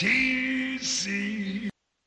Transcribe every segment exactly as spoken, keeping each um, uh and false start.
D C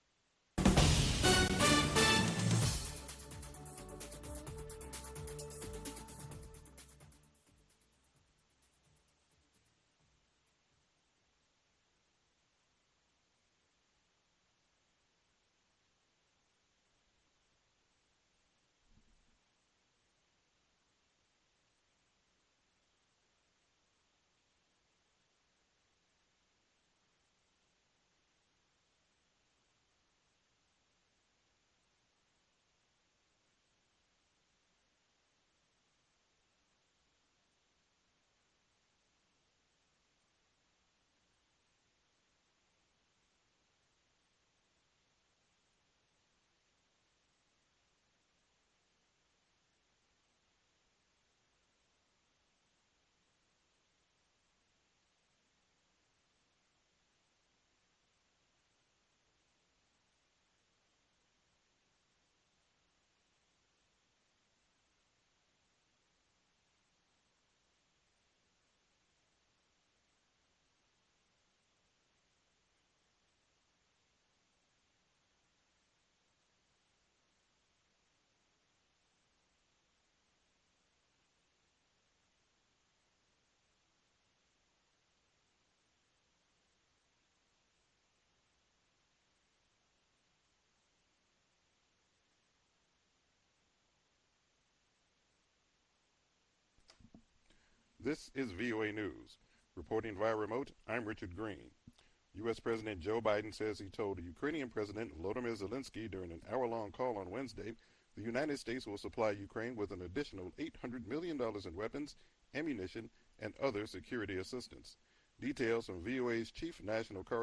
This is V O A News. Reporting via remote, I'm Richard Green. U S. President Joe Biden says he told Ukrainian President Volodymyr Zelensky during an hour-long call on Wednesday the United States will supply Ukraine with an additional eight hundred million dollars in weapons, ammunition, and other security assistance. Details from V O A's Chief National Correspondent